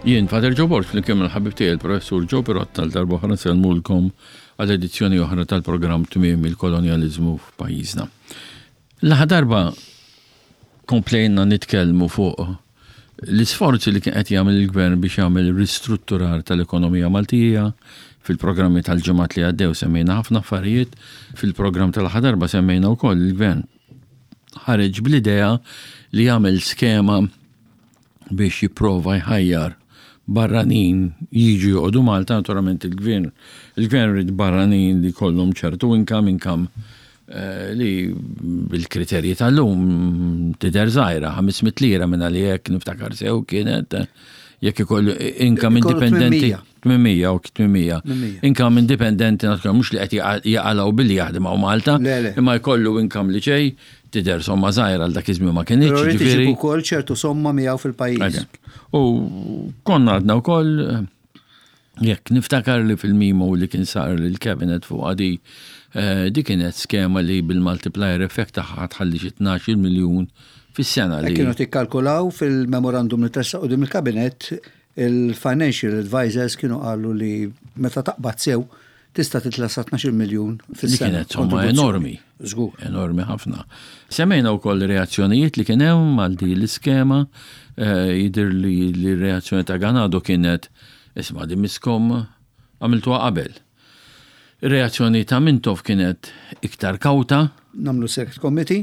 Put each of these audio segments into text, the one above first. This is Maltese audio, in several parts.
Jien, Father Joe Borg, fl-imkien mal-ħabib tiegħi il-professur Joe Pirott tal-darba oħra nsellmulkom għal-edizzjoni oħra tal-programm Tmiem il-kolonjaliżmu f'pajjiżna. L-aħħar darba komplejna nitkellmu fuq l-isforzi li kien qed jagħmel il-gvern biex jagħmel ristrutturar tal-ekonomija Maltija fil-programmi tal-ġimgħat li għaddew semmejna ħafna affarijiet, fil-programm tal-aħħar darba semmejna wkoll il-gvern ħareġ bl-idea li jagħmel skema biex jipprova jħajjar barranin jiġu joqogħdu Malta, naturalment il-gvern rid barranin li kollhom ċertu income li bil-kriterji tal-lum tidher żgħira 500 lira minn għalihekk niftakar sew kienet jekk ikollu income indipendenti 800 income indipendenti naturalment mhux li qed jaqalgħu billi jaħdem hawn Malta imma jkollu income li ġej tidher somma żgħira għal dak iż-żmien ma kienx ġifieri wkoll ċertu somma miegħu fil-pajjiż. U konna għadna wkoll jekk niftakar li fil-mimo li kien sar il-cabinet fuq di kienet skema li bil-multiplier effect tagħha tħalli 12 miljun fis-sena li kienu tikkalkulaw fil-memorandum li tressaq qudiem il-kabinet il-financial advisors kienu qalu li meta taqbad sew tista' titla' 12 miljun fis-sena. Kienet somma enormi. Żgur. Enormi ħafna. Semmejna wkoll reazzjonijiet li kien hemm għal din l-iskema jidher li l-reazzjoni ta' Ganado kienet isma' di miskom għamiltuha qabel. Ir-reazzjoni ta' Mintoff kienet iktar kawta. Namlu select committee.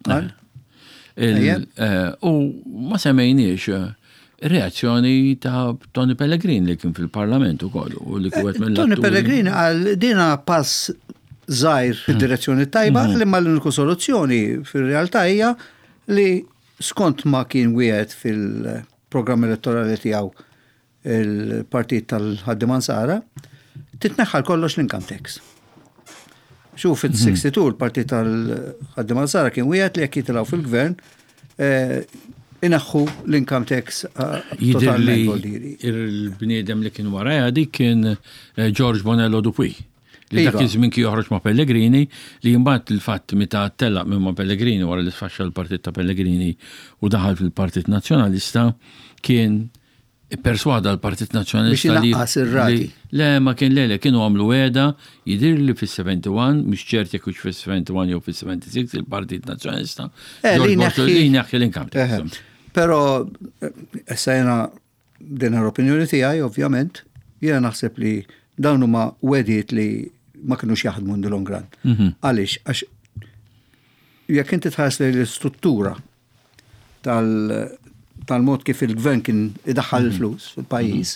U ma semmejniex reazzjoni ta' Tony Pellegrini li kien fil-Parlament ukoll u li kwet mill Tony Pellegrini għal dina pass żgħir fid-direzzjoni tajba li ma l-uniku soluzzjoni fir-realtà hija li skont ma kien wieħed fil-programm elettorali tiegħu il-Partit tal-Ħaddiema Nsara titneħħal kollox l-income tax. Xuf fit-62 il-Partit tal-Ħaddiema Nsara kien wieħed li jekk jitilgħu fil-gvern inaħħu l-income tax totalment. Il-bniedem li kien waraja dik kien George Bonello Dupuy. Li dak iż-żmien kien joħroġ ma' Pellegrini li mbagħad il-fatt meta tellaq minn ma' Pellegrini wara li sfaxxa l-Partit ta' Pellegrini u daħal fil-Partit Nazzjonalista kien perswada l-Partit Nazzjonalista li le ma kien kienu għamlu għeda jidir li fis-71 mhux ċert jekk hux fis-71 jew fis-76 il-Partit Nazzjonalista li neħħi l-income tax. Però essajna din l-opinjoni tiegħi ovvjament jiena naħseb li dawn huma wedit li ma kinux jaħdmu in the long run. Għaliex għax jekk inti tħares li l-istruttura tal-mod kif il-gvern kien idaħħal il-flus fil-pajjiż,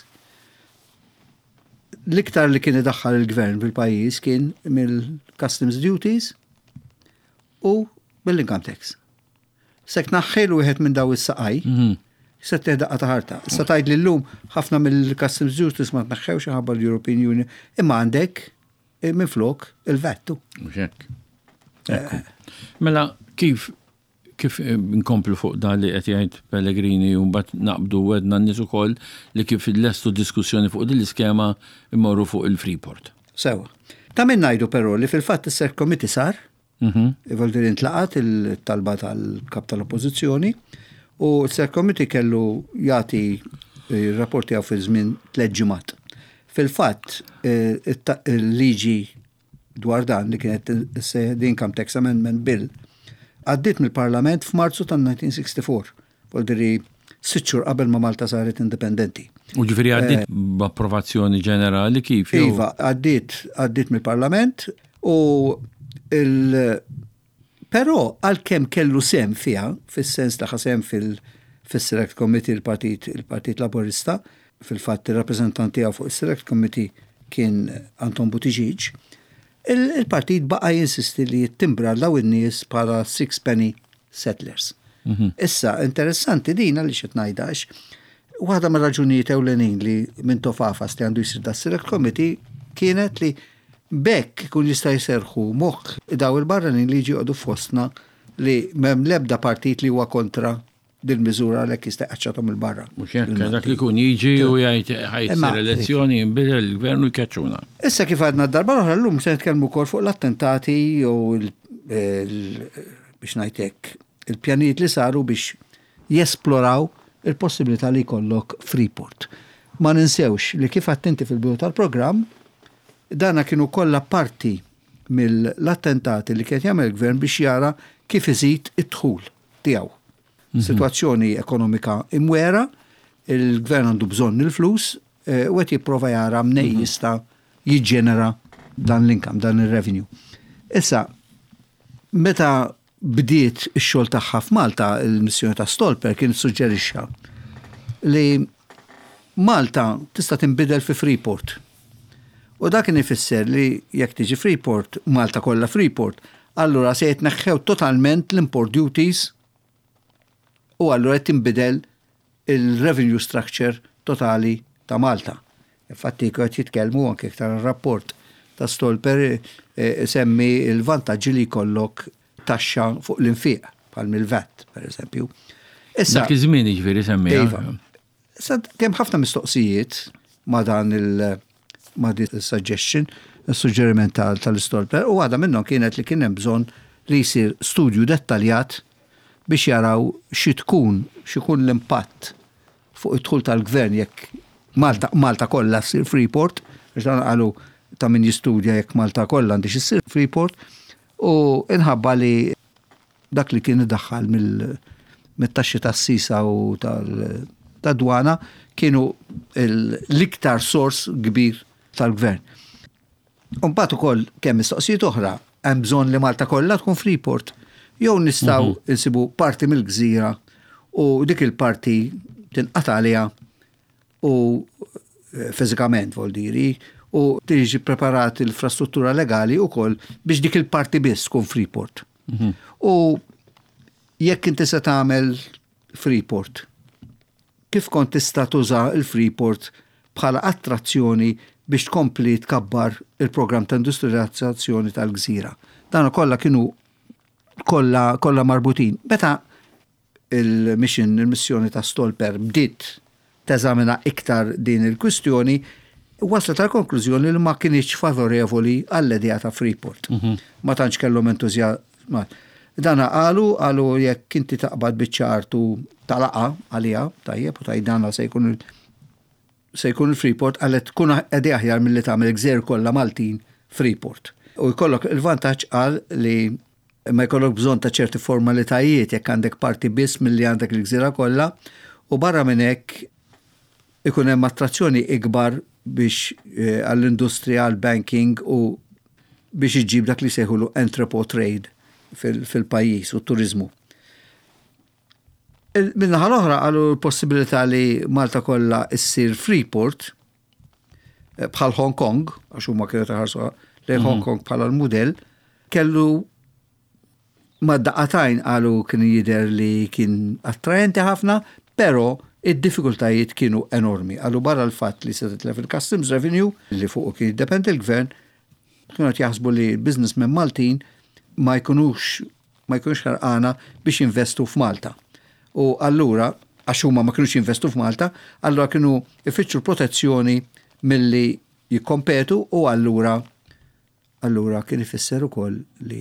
l-iktar li kien idaħħal il-gvern fil-pajjiż kien mill-customs duties u mill-income tax. Sek naħħilu wieħed minn daw is-saqaj, se teħdaqqa ta' ħarta. Issa tgħid li llum ħafna mill-customs duties ma tneħħewx ħabba l-European Union, imma għandek minflok il-vettu. Mhux hekk. Mela kif nkomplu fuq dan li qed jgħid Pellegrini u mbagħad naqbdu wedna n-nies ukoll li kif lestu diskussjoni fuq din l-iskema immorru fuq il-Freeport. Sewa. Ta' min ngħidu però li fil-fatt is-Select Committee sar, Ivaldir intlaqat il-talba tal-kap tal-Oppożizzjoni u s-Select Committee kellu jagħti r-rapporti għaw fi żmien 3 ġimgħat. Fil-fatt il-liġi dwar dan li kienet income tax amendment bill għaddit mill-Parlament f'Marzu tan-1964. Voldiri 6 xhur qabel ma Malta saret indipendenti. U ġifieri għaddit b'approvazzjoni ġenerali kif? Iva, għaddit mill-Parlament u però għalkemm kellu sem fiha, fis-sens ta' sem fil-Select Committee il-Partit Laburista, fil-fatt ir-rappreżentanti tiegħu fuq is-Select Committee kien Anton Buttigieg, il-partit baqa' jinsisti li jittimbra daw in-nies bħala 6 penny settlers. Issa interessanti din għaliex qed ngħidax, waħda mir-raġunijiet ewlenin li minn tofafas li għandu jsir das-Select Committee kienet li bekk kun jista' jserħu moħħ daw il-barranin li jġiqgħu fostna li m'hemm l-ebda partit li huwa kontra dil-miżura għalhekk jista' jqaċċathom il-barra. Mhux hekk dak li jkun jiġi u jgħid ħajsir elezzjoni jinbidel il-gvern u jkaċċuna. Issa kif għadna d-darba l-oħra llum se nitkellmu wkoll fuq l-attentati jew biex ngħid hekk il-pjanijiet li saru biex jesploraw il-possibilità li jkollok Freeport. ma ninsewx li kif attenti fil-bidu tal-programm, dana kienu kollha parti mill-attentati li kien jagħmel il-gvern biex jara kif iżid id-dħul tiegħu. Situazzjoni ekonomika imwera, il-gvern għandu bżonn il-flus, u qed jipprova jara mnej jista' jiġġenera dan l-income, dan il-revenue. Issa, meta bdiet ix-xogħol tagħha f'Malta, il-missjoni ta' Stolper kien suġġerixxa li Malta tista' tinbidel fi Freeport. U dak kien ifisser li jekk tiġi Freeport, Malta kollha Freeport, allura se jitneħħew totalment l-import duties u allura qed tinbidel il-revenue structure totali ta' Malta. Infatti qed jitkellmu anke iktar rapport ta' Stolper semmi il-vantaġġi li jkollok taxxa fuq l-infiq bħal mill-VAT, pereżempju. Issa dak iż-żmien jiġifieri semmi. Issa kemm ħafna mistoqsijiet ma' dan ma' di suggestion, il-suġġeriment tal-Stolper, u għada minnhom kienet li kien hemm bżonn li jsir studju dettaljat biex jaraw x'ikun l-impatt fuq id-dħul tal-gvern jekk Malta kollha ssir Freeport, biex dan qalu ta' min jistudja jekk Malta kollha għandix issir Freeport, u inħabba li dak li kien idaħħal mit-taxxi tas-sisa u tad-dwana kienu l-iktar sors kbir tal-gvern. Mbagħad ukoll kemm mistoqsijiet oħra hemm bżonn li Malta kollha tkun Freeport, jew nistgħu insibu parti mill-gżira u dik il-parti tinqata' għaliha u fiżikament voldiri u tiġi preparat l-infrastruttura legali ukoll biex dik il-parti biss tkun Freeport. U jekk inti se tagħmel Freeport, kif kont tista' tuża l-Freeport bħala attrazzjoni biex tkompli tkabbar il-programm ta' industrializzazzjoni tal-gżira. Dan kollha kienu kollha marbutin. Meta il-missjoni ta' Stolper bdiet teżamina iktar din il-kwistjoni, waslet tal-konklużjoni li ma kienx favorevoli għall-idea ta' Freeport. Ma tantx kellhom entużjażma. Dana qalu jekk inti taqbad biċ-ċartu talaqa għalija, tajjeb, u tajdana se jkun il-Freeport għallet tkun għedi aħjar mill-li tagħmel gżejjer kollha Maltin Freeport. U jkollok il-vantaġġ qal li ma jkollok bżonn ta' ċerti formalitajiet jekk għandek parti biss milli għandek il-gżira kollha, u barra minn hekk ikun hemm attrazzjoni ikbar biex għall-industrija, għall-banking u biex iġġib dak li sejħulu entrepot trade fil-pajjiż u t-turizmu. Minnaħa l-oħra għallu l-possibilità li Malta kollha issir Freeport bħal Hong Kong, għax huma kienu taħarsu li Hong Kong bħala l-mudell, kellu ma' daqatajn għallu kien jidher li kien attrajenti ħafna, pero id-diffikultajiet kienu enormi. Għallu barra l-fatt li se titlef il-customs revenue li fuq kien jiddependi l-gvern, kienu jaħsbu li businessmen Maltin ma jkunux ħarqana biex investu f'Malta. U allura, għax huma ma kienux jinvestu f'Malta, allura kienu ifittxu protezzjoni milli jikkompetu u allura kien ifisser ukoll li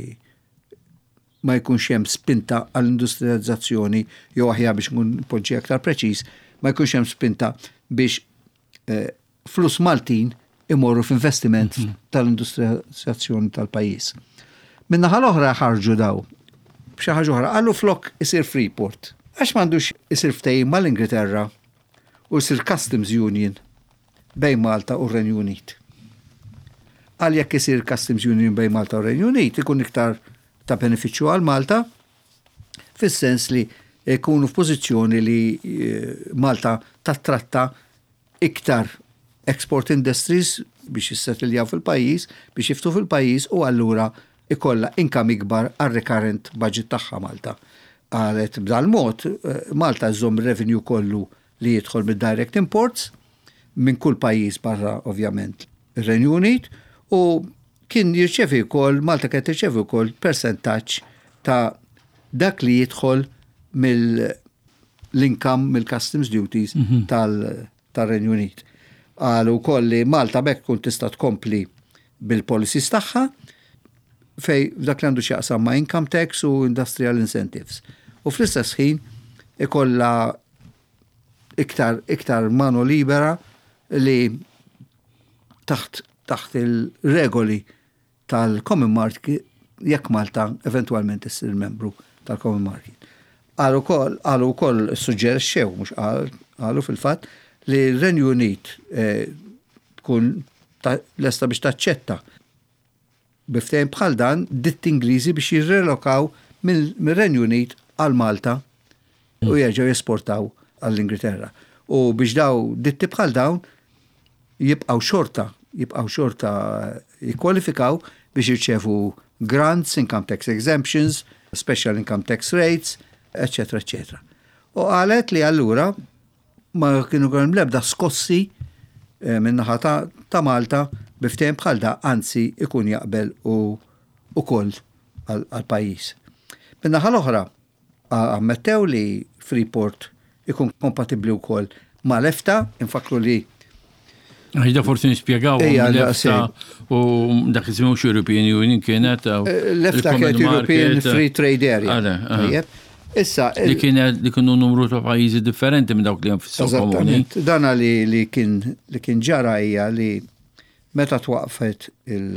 ma jkunx hemm spinta għall-industrializzazzjoni jew aħjar biex nkun poġġi aktar preċiż, ma jkunx hemm spinta biex flus Maltin imorru f'investiment tal-industrializzazzjoni tal-pajjiż. Min-naħa l-oħra ħarġu daw b'xi ħaġa oħra qalu flok isir Freeport. Għax m'għandux isir ftehim mal-Ingilterra u isir Customs Union bejn Malta u r-Renju Unit. Għal jekk isir Customs Union bejn Malta u r-Renju Unit ikun iktar ta' benefiċċju għal Malta fis-sens li jkunu f'pożizzjoni li Malta tattratta iktar export industries biex jissettiljaw fil-pajjiż, biex jiftu fil-pajjiż u allura ikolla income ikbar għal-recurrent budget tagħha Malta. Għalet b'dal mod Malta żomm revenue kollu li jidħol mid-direct imports minn kull pajjiż barra ovvjament ir-Renju Unit u kien jirċevi wkoll Malta kien tirċevi wkoll persentaġġ ta' dak li jidħol mill-income mill-customs duties tal-Renju Unit. Għalu wkoll li Malta bekk kun tista' tkompli bil-policies tagħha fej dak li għandu x'jaqsam ma' income tax u industrial incentives. U fl-istess ħin ikolla iktar mano libera li taħt il-regoli tal-Common Market jekk Malta eventualment issir membru tal-Common Market. Għalu wkoll suġġerixxew mhux għalu fil-fatt li l-Renju Unit tkun lesta biex taċċetta biftehim bħal dan ditt Ingliżi biex jirrelokaw mill-Renju Unit għal Malta u jerġgħu jesportaw għall-Ingilterra. U biex daw ditti bħal dawn jibqgħu xorta jikkwalifikaw biex jirċevu grants, income tax exemptions, special income tax rates, eccetera, eccetera. U qalet li allura ma kienu għan lebda skossi minnaħa ta' Malta biftehim bħal da, anzi ikun jaqbel u koll għal-pajis. Minnaħa l-oħra, ammettew li Freeport ikun kompatibli u koll ma' l-EFTA, infakru li Għajda forsi nispiegaw l-EFTA u dak jismux European Union kienet l-EFTA kienet European Free Trade Area. Issa li kienu numru ta' pajjiżi differenti minn dawk li hemm fis-suq komuni. Dana li kien ġara hija li meta twaqfet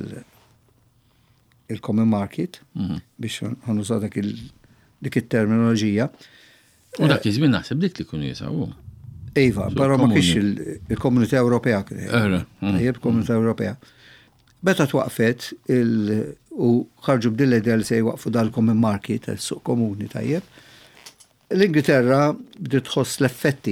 il-Common Market biex ħanuża dik it-terminoloġija. U dak iż-żmien naħseb dik li kienu jisawu. Iva, però ma kienx il-Komunità Ewropea kien. Il-Komunità Ewropea. Meta twaqfet u ħarġu b'dil idea li se jwaqfu dal-Common Market, il-suq komuni tajjeb. L-Ingilterra bdiet tħoss l-effetti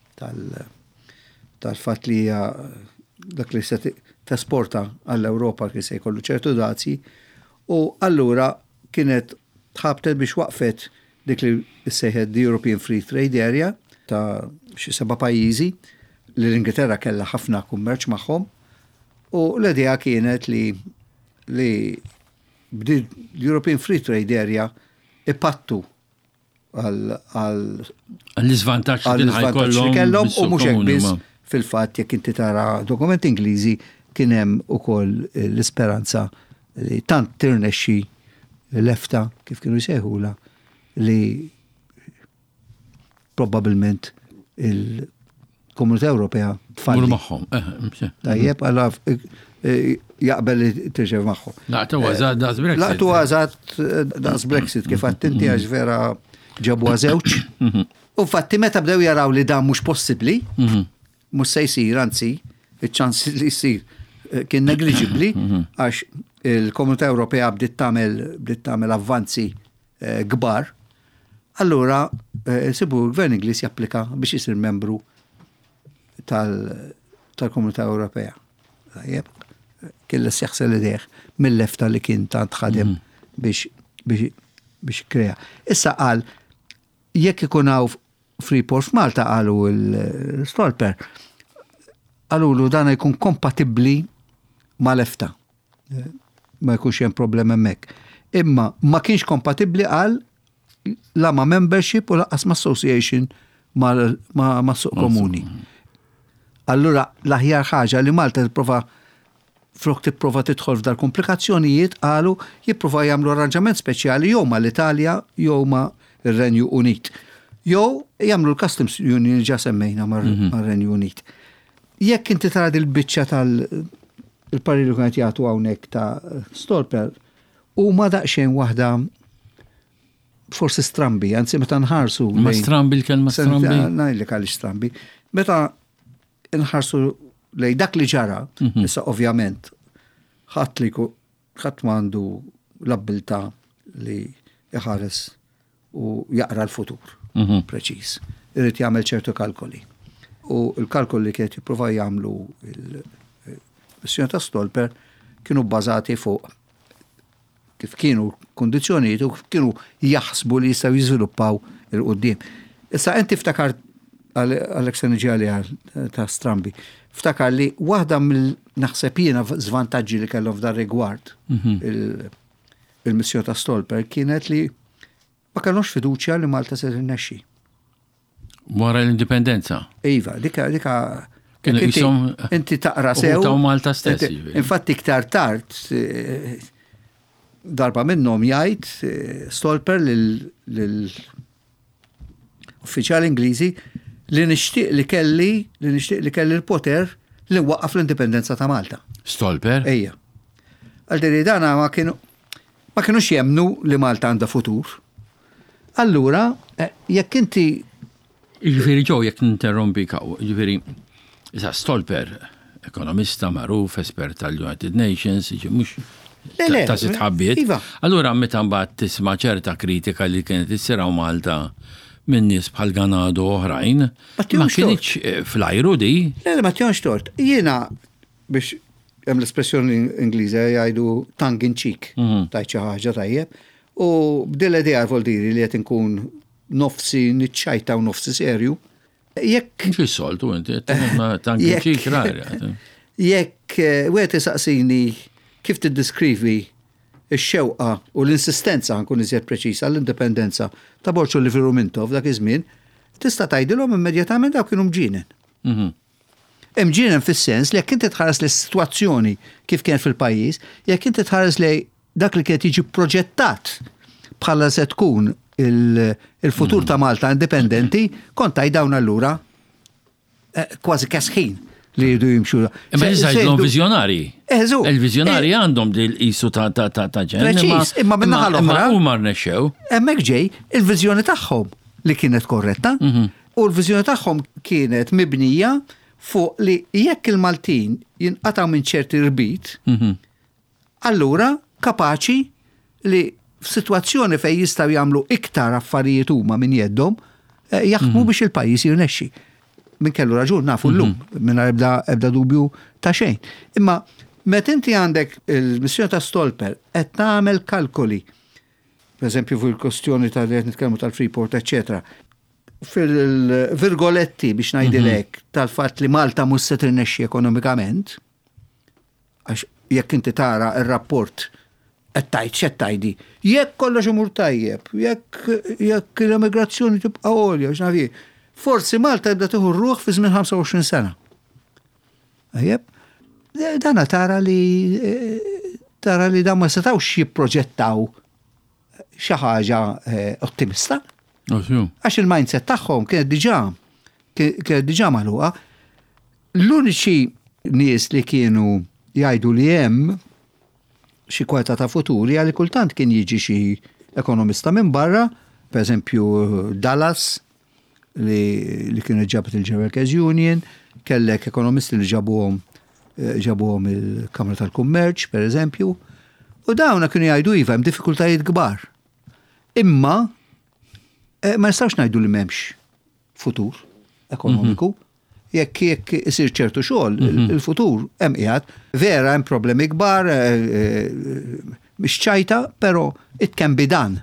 tal-fatt li hija dak li se tesporta għall-Ewropa kien se jkollu ċertu dazzi u allura kienet tħabtet biex waqfet dik li ssejħed the European Free Trade Area ta' xi 7 pajjiżi li l-Ingilterra kellha ħafna kummerċ magħhom u l-idea kienet li bdi l-European Free Trade Area ipattu għall-iżvantaġġ li kellhom u mhux hekk biss fil-fatt jekk inti tara dokumenti Ingliżi kien hemm ukoll l-isperanza li tant tirnexxi l-EFTA kif kienu jsejħula li probabbilment il-Komunità Ewropea tfalli magħhom. Tajjeb alla jaqbel li tirġev magħhom. Laqtu għażat daqs Brexit. Laqtu għażat daqs Brexit kif qatt inti għax vera ġabu żewġ. U fatti meta bdew jaraw li dan mhux possibbli, mhux se jsir, anzi, iċ-ċans li jsir kien negliġibbli għax il-Komunità Ewropea bdiet tagħmel avvanzi kbar. Allura sibu l-Gvern Ingliż japplika biex isir membru tal-Komunità Ewropea. Kien seħsel idejh mill-EFTA li kien tant ħadem biex krea. Issa qal jekk ikun hawn Freeport f'Malta qalu l-Stolper qalulu dan jkun kompatibbli mal-EFTA. Ma jkunx hemm problema hemmhekk. Imma ma kienx kompatibbli qal la ma membership u laqas ma association ma suq komuni. Allura l-aħjar ħaġa li Malta tipprova tidħol f'dar komplikazzjonijiet qalu jipprova jagħmlu arranġament speċjali jew mal-Italja jew ma' ir-Renju Unit. Jew jagħmlu l-Customs Union ġa semmejna mar-Renju Unit. Jekk inti tara il-biċċa tal-pariri li kienet jagħtu hawnhekk ta' Stolper huma daqsxejn waħda forsi strambi, anzi meta nħarsu. Ma strambi l-kelma strambi? Najlek għalix strambi. Meta nħarsu lej dak li ġara, issa ovvjament, ħadd mandu l-abbilta li jħares u jaqra l-futur, preċis. Irrid jagħmel ċertu kalkoli. U l-kalkoli li kienet jipprova jagħmlu il-missjoni ta' Stolper kienu bbażati fuq kif kienu kondizzjonijiet u kif kienu jaħsbu li jistgħu jiżviluppaw il-qudiem. Issa inti ftakar Alexa Niġali ta' Strambi, ftakar li waħda mill-naħseb jiena żvantaġġi li kellhom f'dar rigward il-missjoni ta' Stolper kienet li ma kellhomx fiduċja li Malta se tirnexxi. Wara l-indipendenza. Iva, dika inti taqra sew. U Malta stess. Infatti iktar tard darba minnhom jgħid Stolper lill-uffiċjali Ingliżi li nixtieq li kelli l-poter li waqqaf l-indipendenza ta' Malta. Stolper? Ejja. Għaldiri dana ma kienux jemnu li Malta għandha futur. Allura, jekk inti Ġifieri ġew jekk ninterrompi kaw, ġifieri Stolper, ekonomista magħruf, espert tal-United Nations, mhux ta' sitħabbiet. Allura meta mbagħad tisma' ċerta kritika li kienet issiraw Malta minn nies bħal Ganado oħrajn, ma kienx fl-ajru di. Le, ma tjonx tort. Jiena biex hemm l-espressjoni Ingliża jgħidu tongue in cheek, tajt xi ħaġa tajjeb, u b'dil idea voldiri li qed inkun nofsi niċċajta u nofsi serju. Jekk soltu inti tongue in cheek rara. Jekk wieħed isaqsini kif tiddeskrivi x-xewqa u l-insistenza nkun iżjed preċisa l-indipendenza ta' Borċu Livirumintov dak iż-żmien, tista' tgħidilhom immedjatament dawk kienu mġienen. Mġienen fis-sens li jekk inti tħares l-sitwazzjoni kif kien fil-pajjiż, jekk inti tħares lej dak li kien jiġi proġettat bħala se tkun il-futur ta' Malta indipendenti, kont dawn allura kważi kasħin li jridu jimxu. Imma jżajdlhom viżjonari. Il-viżjonari għandhom dil-qisu ta' ġen. Preċis, imma minna ħal-oħra. U mar nexxew. Hemmhekk ġej il-viżjoni tagħhom li kienet korretta u l-viżjoni tagħhom kienet mibnija fuq li jekk il-Maltin jinqataw minn ċerti rbit, allura kapaċi li f'sitwazzjoni fejn jistgħu jagħmlu iktar affarijiet huma minn jeddhom jaħdmu biex il-pajjiż jirnexxi. Min kellu raġun nafu llum mingħajr ebda dubju ta' xejn. Imma meta inti għandek il-missjoni ta' Stolper qed tagħmel kalkoli, pereżempju fuq il-kwestjoni ta' li qed nitkellmu tal-Freeport, eċetera, fil-virgoletti biex ngħidilek tal-fatt li Malta mhux se tirnexxi ekonomikament, għax jekk inti tara r-rapport qed tgħid x'qed tgħidi. Jekk kollox imur tajjeb, jekk l-immigrazzjoni tibqa' għolja biex nafi. Forsi Malta jibda tieħu r-ruħ fi żmien 25 sena. Tajjeb. Dana tara li dan ma setgħux jipproġettaw xi ħaġa ottimista. Għax il-mindset tagħhom kienet diġà magħluqa. L-uniċi nies li kienu jgħidu li hemm xi kwalità ta' futuri għalli kultant kien jiġi xi ekonomista minn barra, pereżempju Dallas li kienu ġabet il-Workers Union, kellek ekonomisti li ġabuhom il-Kamra tal-Kummerċ, pereżempju, u dawna kienu jgħidu iva hemm diffikultajiet kbar. Imma ma nistgħux ngħidu li m'hemmx futur ekonomiku. Jekk isir ċertu xogħol, il-futur hemm qiegħed, vera hemm problemi kbar, mhix ċajta, però it can be done.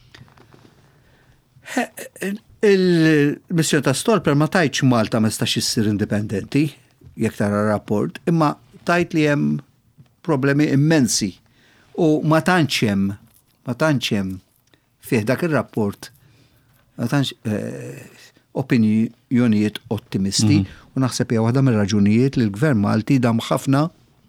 Il-missjoni ta' Stolper ma tajtx Malta ma stax issir indipendenti, jekk tara rapport, imma tajt li hemm problemi immensi u ma tantx hemm fih dak ir-rapport ma tantx opinjonijiet ottimisti u naħseb hija waħda mir-raġunijiet li l-Gvern Malti dam ħafna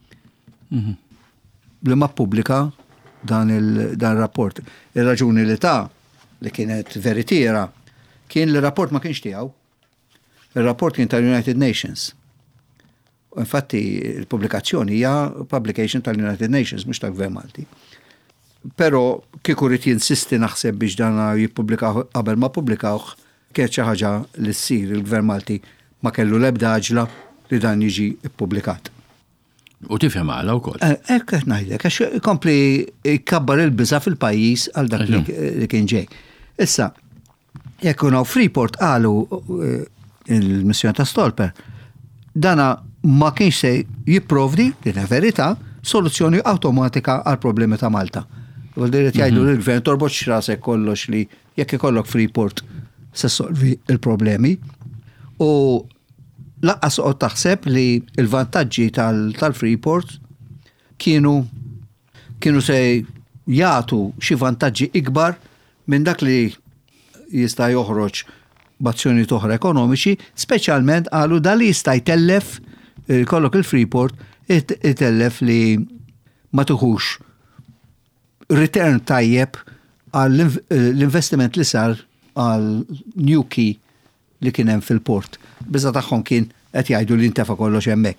li ma ppubblika dan il-rapport. Ir-raġuni li li kienet veritiera kien li rapport ma kienx tiegħu. Ir-rapport kien tal-United Nations. U infatti il-pubblikazzjoni hija publication tal-United Nations mhux tal-Gvern Malti. Però kieku rid jinsisti naħseb biex dan jippubblikaw qabel ma pubblikawh kienet xi ħaġa li ssir il-Gvern Malti ma kellu l-ebda ġla li dan jiġi ppubblikat. U tifhem għala wkoll. Hekk qed ngħidlek għax kompli jkabbar il-biża' fil-pajjiż għal dak li kien ġej. Issa, jekk hawn Freeport qalu il-missjoni ta' Stolper, dana ma kienx se jipprovdi, din verità, soluzzjoni awtomatika għal problemi ta' Malta. Għaldiret jgħidu l-Gvern torbot x'rasek kollox li jekk ikollok Freeport se solvi il-problemi u laqqas qod taħseb li il-vantaġġi tal-Freeport kienu se jagħtu xi vantaġġi ikbar minn dak li jista' joħroġ b'azzjonijiet oħra ekonomiċi, speċjalment qalu dali jista' jtellef kollok il-Freeport itellef li ma tuħux return tajjeb għall l-investiment li sar għal New Quay li kien hemm fil-port. Biża tagħhom kien qed jgħidu li ntefa' kollox hemmhekk.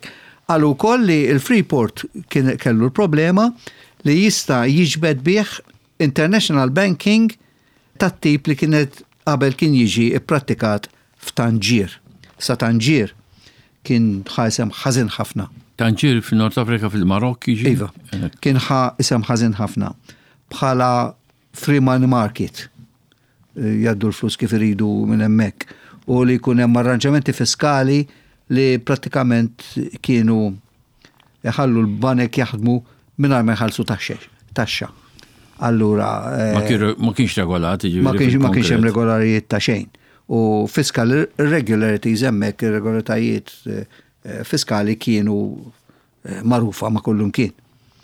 Għallu koll li il-Freeport kellu l-problema li jista jiġbed bih international banking tat-tip li kienet qabel kien jiġi ipprattikat f'Tanġir. Sa Tanġir kien ħasem ħażin ħafna. Tanġir fil-Nord Afrika fil-Marokk jiġi? Iva, kien isem ħażin ħafna. Bħala free money market. Jaddu l-flus kif iridu minn hemmhekk. U li jkun hemm arranġamenti fiskali li prattikament kienu jħallu l-banek jaħdmu mingħajr ma jħallsu taxxa. Allura ma kienx regolati. Ma kienx hemm regolarijiet ta' xejn. U fiscal irregularities hemmhekk irregolaritajiet fiskali kienu magħrufa ma' kullum kien.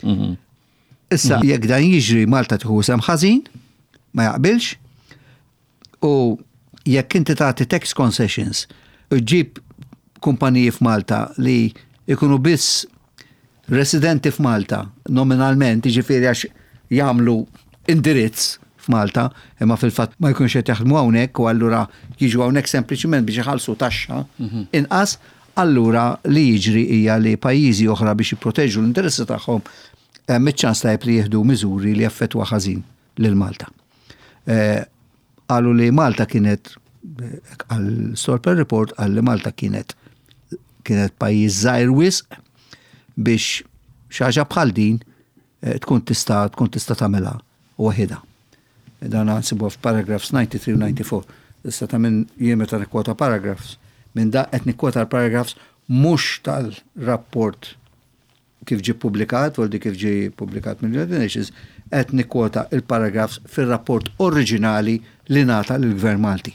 Issa jekk dan jiġri Malta tieħu sem ħażin, ma jaqbilx, u jekk inti tagħti tax concessions u ġib kumpaniji f'Malta li ikunu biss residenti f'Malta nominalment, jiġifieri għax jagħmlu indirizz f'Malta, imma fil-fatt ma jkunx qed jaħdmu hawnhekk u allura jiġu hawnhekk sempliċiment biex iħallsu taxxa inqas, allura li jiġri hija li pajjiżi oħra biex jipproteġu l-interessi tagħhom hemm iċ-ċans tajjeb li jieħdu miżuri li jaffettwa ħażin lil Malta. Qalu li Malta kienet għall-Stolper Report qal li Malta kienet pajjiż żgħir wisq biex xi ħaġa bħal din tkun tista' tagħmilha waħedha. Dan nsibuha f'paragraphs 93 u 94. Issa ta' minn jien meta nikkwota paragraphs, minn da qed nikkwota l-paragraphs mhux tal-rapport kif ġie publikat, u kif ġie publikat mill-United Nations, qed nikkwota il-paragraphs fir-rapport oriġinali li ngħata lill-Gvern Malti.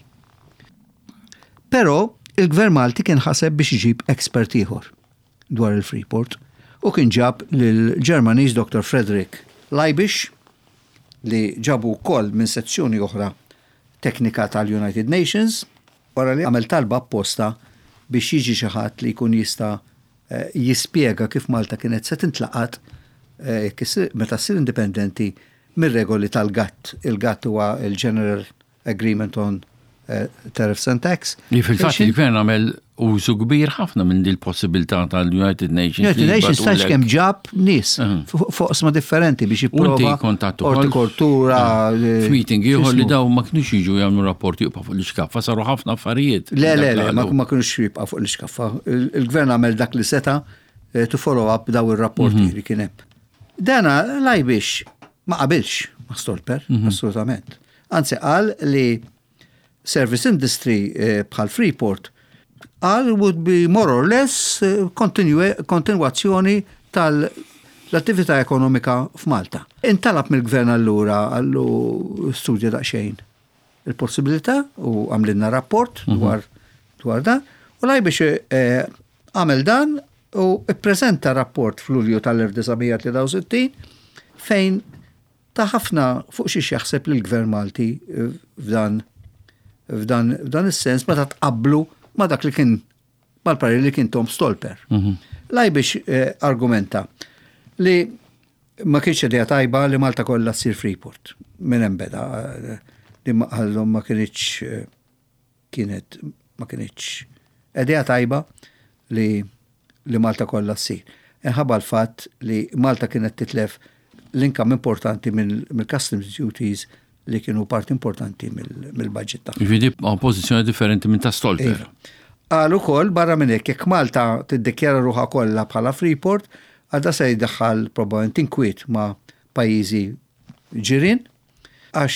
Però il-Gvern Malti kien ħaseb biex iġib ekspert ieħor dwar il-Freeport u kien ġab lill-Ġermaniż Dr. Frederick Leibisch li ġabu wkoll minn sezzjoni oħra teknika tal-United Nations, wara li għamel talba apposta biex jiġi xi ħadd li jkun jista' jispjega kif Malta kienet se tintlaqat meta ssir indipendenti mir-regoli tal-GATT. Il-GATT huwa il-General Agreement on Tariffs and Tax. Li fil-fatt il-Gvern għamel użu kbir ħafna minn din il-possibilità tal-United Nations. United Nations tax kemm ġab nies fuq osma differenti biex jipprova hortikoltura. F'meeting ieħor li daw ma kinux jiġu jagħmlu rapporti jibqa' fuq l-iskaffa, saru ħafna affarijiet. Le, ma kinux jibqa' fuq l-iskaffa. Il-Gvern għamel dak li seta' to follow up daw ir-rapporti li kien hemm. Dana Leibisch ma qabilx ma' Stolper, assolutament. Anzi qal li service industry bħal Freeport would be more or less kontinwazzjoni tal-attività ekonomika f'Malta. Intalab mill-Gvern allura għallu studja daqsxejn il-possibilità u għamlinna rapport dwar dan u Leibisch għamel dan u ippreżenta rapport f'Lulju tal-1963 fejn ta' ħafna fuq xi jaħseb lill-Gvern Malti f'dan is-sens meta tqabblu ma' dak li kien mal-parir li kien Tom Stolper. Leibisch argumenta li ma kienx idea tajba li Malta kollha ssir Freeport minn hemm beda li għallhom ma kienx idea tajba li Malta kollha ssir. Inħabba l-fatt li Malta kienet titlef l-inkam importanti mill-customs duties li kienu parti importanti mill-budget ta' Vidi pożizzjoni differenti minn ta' Stolper. Għal ukoll barra minn hekk jekk Malta tiddikjara ruħha kollha bħala Freeport, għadha se jiddaħħal probabbilment inkwiet ma' pajjiżi ġirien għax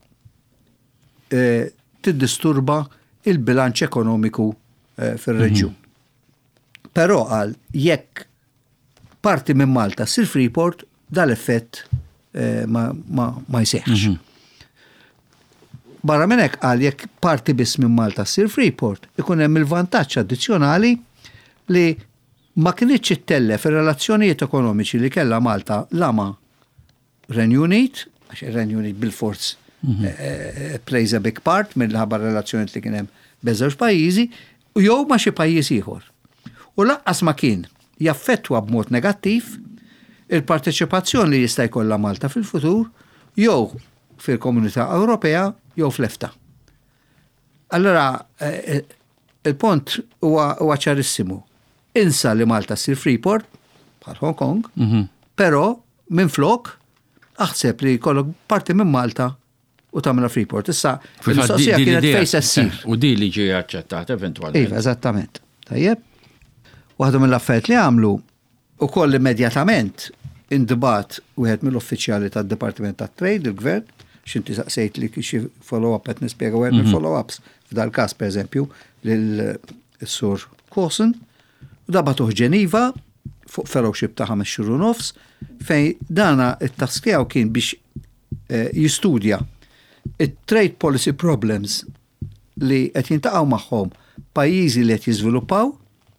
tiddisturba il-bilanċ ekonomiku fir-reġjun. Però qal jekk parti minn Malta ssir Freeport dal-effett ma jseħħx. Barra minn hekk qal jekk parti biss minn Malta ssir Freeport, ikun hemm il-vantaġġ addizzjonali li ma kienitx ittellef ir-relazzjonijiet ekonomiċi li kellha Malta lama Renju Unit, għax ir-Renju Unit bil-forz plays a big part mill-ħabar relazzjonijiet li kien hemm beżewġ pajjiżi, u jew ma xi pajjiż ieħor. U laqqas ma kien jaffettwa b'mod negattiv il-parteċipazzjoni li jista' jkollha Malta fil-futur jew fil-Komunità Ewropea jew fl-EFTA. Allora il-punt huwa ċarissimu. insa li Malta ssir Freeport bħal Hong Kong, però minn flok aħseb li jkollok parti minn Malta u tagħmilha Freeport. Issa il-mistoqsija kienet fejn se ssir. U di li ġie aċċettata eventwalment. Iva, eżattament. Tajjeb. Waħda mill-affarijiet li għamlu ukoll immedjatament indibat wieħed mill-uffiċjali tad-Dipartiment tat-Trade, il-Gvern, x'inti saqsejt li xi follow-up qed nispjega wieħed mill-follow-ups f'dal każ pereżempju lil-Sur Coulson, u dabatuh Ġeniva fuq fellowship ta' 5 xhur u nofs fejn dana it-task tiegħu kien biex jistudja it-trade policy problems li qed jintaqgħu magħhom pajjiżi li qed jiżviluppaw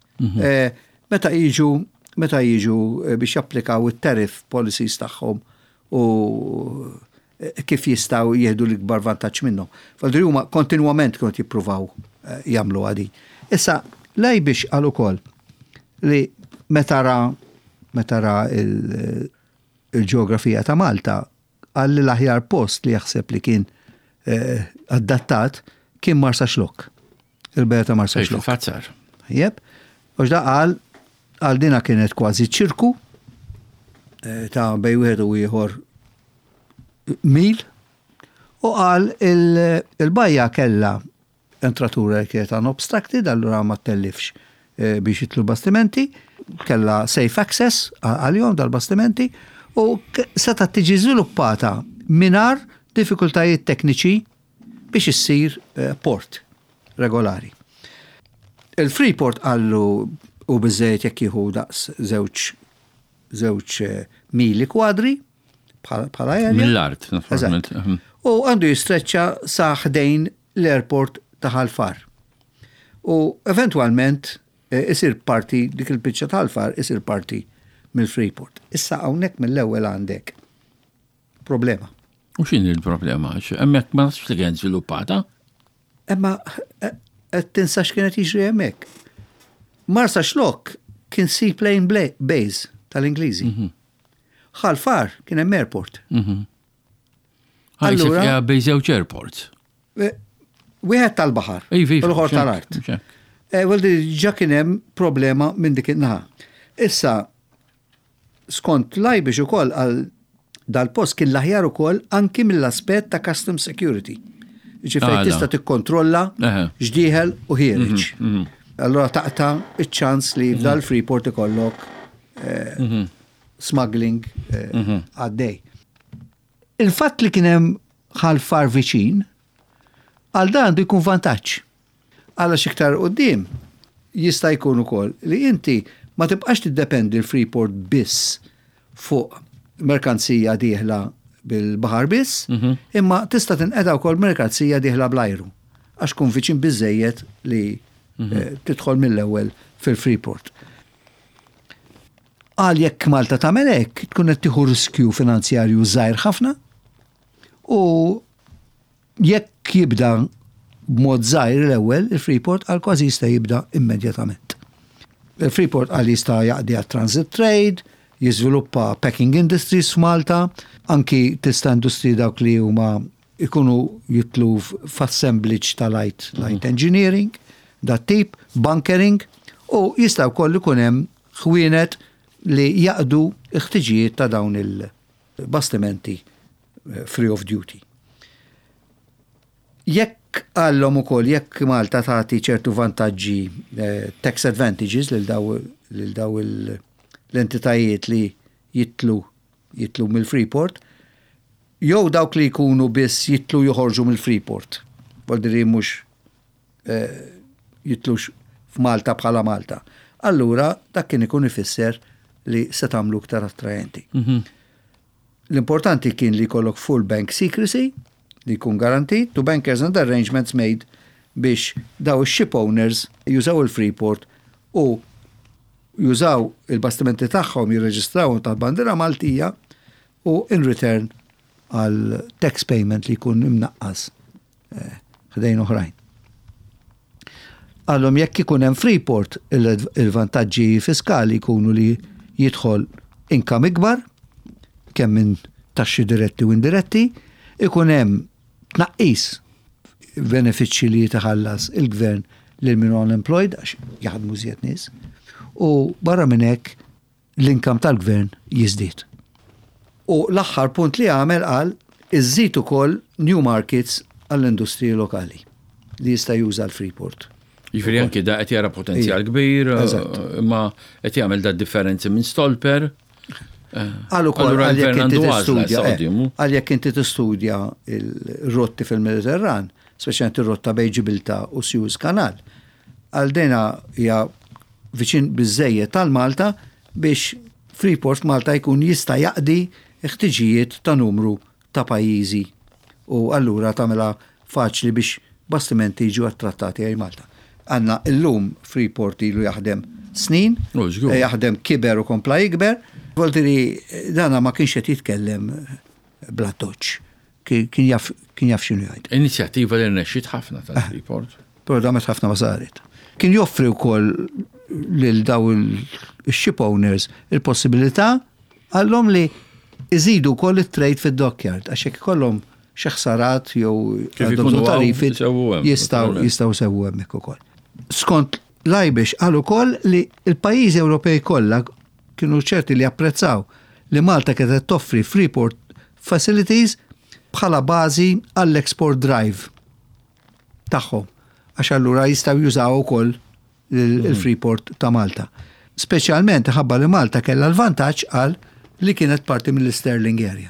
meta jiġu biex japplikaw it-tariff policies tagħhom u kif jistgħu jieħdu l-ikbar vantaġġ minnhom. Falli huma kontinwament kienu jippruvaw jagħmlu għadi. Issa lej biex qal ukoll li meta ra il-ġeografija ta' Malta għal li l-aħjar post li jaħseb li kien adattat kien Marsa Xlokk. Il-belt ta' Marsa Xlokk. Fazzar. Jeb. Għax da għal dina kienet kważi ċirku ta' bej wieħed u ieħor mil u għal il-bajja kella entratura kienet unobstructed, allura ma tellifx biex jitlu bastimenti, kella safe access għal-jom dal-bastimenti u seta tiġi żviluppata minar diffikultajiet tekniċi biex issir port regolari. Il-Freeport għallu u bizzejt jekk jieħu daqs żewġ mili kwadri bħala area. Mill-art, naturalment. U għandu jistreċċa sa ħdejn l-airport ta' Ħalfar. U eventualment isir parti dik il-biċċa ta' Ħalfar isir parti mill-Freeport. Issa hawnhekk mill-ewwel għandek problema. U x'inhi l-problema? Hemmhekk ma nafx li kienet żviluppata? Imma qed tinsa x'kienet jiġri hemmhekk. Marsa Xlokk kien seaplane base tal-Ingliżi. Ħalfar kien hemm airport. Allura bej żewġ airports. Wieħed tal-baħar, l-ħor tal-art. Weldi ġa kien hemm problema minn dik in-naħa. Issa skont lajbix ukoll għal dal-post kien l-aħjar ukoll anki mill-aspett ta' custom security. Ġifieri tista' tikkontrolla x'dieħel u ħiereġ. Allura taqta' iċ-ċans li f'dal Freeport ikollok smuggling għaddej. Il-fatt li kien hemm Ħalfar viċin għal dan għandu jkun vantaġġ. Għala xiktar qudiem jista' jkun ukoll li inti ma tibqax tiddependi l-Freeport biss fuq merkanzija dieħla bil-baħar biss, imma tista' tinqeda wkoll merkanzija dieħla bl-ajru għax kun viċin biżejjed li tidħol mill-ewwel fil-Freeport. Għal jekk Malta tagħmel hekk tkun qed tieħu riskju finanzjarju żgħir ħafna u jekk jibda b'mod żgħir l-ewwel il-Freeport għal kważi jista' jibda immedjatament. Il-Freeport għal jista' jaqdi għat-transit trade, jiżviluppa packing industries f'Malta, anki tista' industri dawk li huma ikunu jitlu f'assemblage ta' light engineering, dat tip, bunkering, u jista' wkoll ikun hemm ħwienet li jaqdu ħtiġijiet ta' dawn il-bastimenti free of duty. Jekk għallhom ukoll jekk Malta tagħti ċertu vantaġġi tax advantages lil daw l-entitajiet li jitlu mill-Freeport, jew dawk li jkunu biss jitlu joħorġu mill-Freeport. Voldiri mhux jitlux f'Malta bħala Malta. Allura dak kien ikun ifisser li se tagħmlu iktar attrajenti. L-importanti kien li jkollok full bank secrecy li jkun garantit to bankers and arrangements made biex daw ship owners jużaw il-Freeport u jużaw il-bastimenti tagħhom jirreġistrawhom tal-bandira Maltija u in return għal tax payment li jkun imnaqqas ħdejn oħrajn. Għallhom jekk ikun hemm Freeport il-vantaġġi fiskali jkunu li jidħol income ikbar, kemm minn taxxi diretti u indiretti, ikun hemm tnaqqis benefiċċji li jitaħallas il-gvern lil min unemployed għax jaħdmu żjed nies, u barra minn hekk l-inkam tal-gvern jiżdied. U l-aħħar punt li għamel qal iżżid ukoll new markets għall-industriji lokali li jista' juża l-Freeport. Jiġifieri anke da qed jara potenzjal kbir, imma qed jagħmel da differenzi minn Stolper. Għal jekk inti tistudja il-rotti fil-Mediterran, speċjalment ir-rotta bejn Ġibilta u Suez Kanal, għal dejna hija viċin biżejjed tal-Malta biex Freeport Malta jkun jista' jaqdi ħtiġijiet ta' numru ta' pajjiżi u allura tagħmilha faċli biex bastimenti jiġu attrattati għaj Malta. Għandna illum Freeport ilu jaħdem snin, jaħdem kiber u kompla jikber, voltiri dana ma kienx qed jitkellem bla toċ. Kien jaf x'inhu jgħid. Inizjattiva li rnexxiet ħafna tal-Freeport. Però damet ħafna ma saret. Kien joffri wkoll lil daw il-ship owners il-possibilità għallhom li iżidu wkoll it-trade fid-dockyard għax hekk ikollhom xi ħsarat jew tarifit jistgħu sewwu hemmhekk ukoll. Skont Lajbix qal ukoll li l-pajjiżi Ewropej kollha kienu ċerti li apprezzaw li Malta kienet toffri Freeport facilities bħala bażi għall-export drive tagħhom għax allura jistgħu jużaw ukoll il-Freeport ta' Malta. Speċjalment ħabba li Malta kellha l-vantaġġ qal li kienet parti mill-Sterling Area.